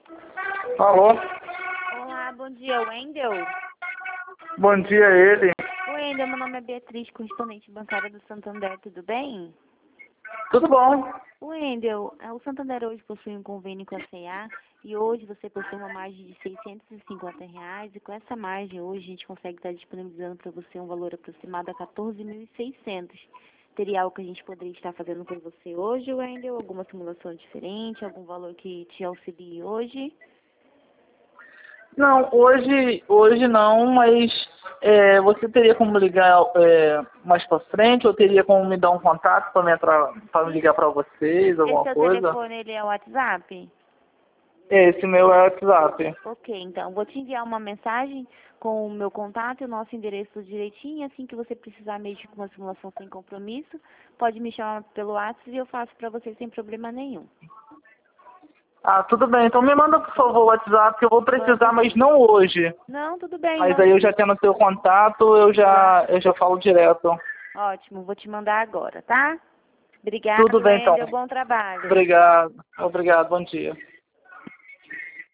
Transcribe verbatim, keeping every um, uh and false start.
Alô? Olá, bom dia, Wendel. Bom dia, ele. Wendel, meu nome é Beatriz, correspondente bancária do Santander, tudo bem? Tudo bom? Wendel, é, o Santander hoje possui um convênio com a C A e hoje você possui uma margem de seiscentos e cinquenta reais e com essa margem hoje a gente consegue estar disponibilizando para você um valor aproximado a quatorze mil e seiscentos. Teria algo que a gente poderia estar fazendo por você hoje, Wendel? Alguma simulação diferente, algum valor que te auxilie hoje? Não, hoje, hoje não, mas é, você teria como ligar é, mais pra frente ou teria como me dar um contato para me, entrar- pra me ligar para vocês, Esse alguma seu coisa? telefone, ele é o WhatsApp? Esse meu é o WhatsApp. Ok, então, vou te enviar uma mensagem com o meu contato e o nosso endereço direitinho. Assim que você precisar mexer com uma simulação sem compromisso, pode me chamar pelo WhatsApp e eu faço para você sem problema nenhum. Ah, tudo bem. Então me manda, por favor, o WhatsApp que eu vou precisar, Mando mas sim. não hoje. Não, tudo bem, Mas aí mando eu já sim. tendo seu contato, eu já, eu já falo direto. Ótimo, vou te mandar agora, tá? Tudo Obrigado, bem, então. Wendel. Bom trabalho. Obrigado. Obrigado. Bom dia.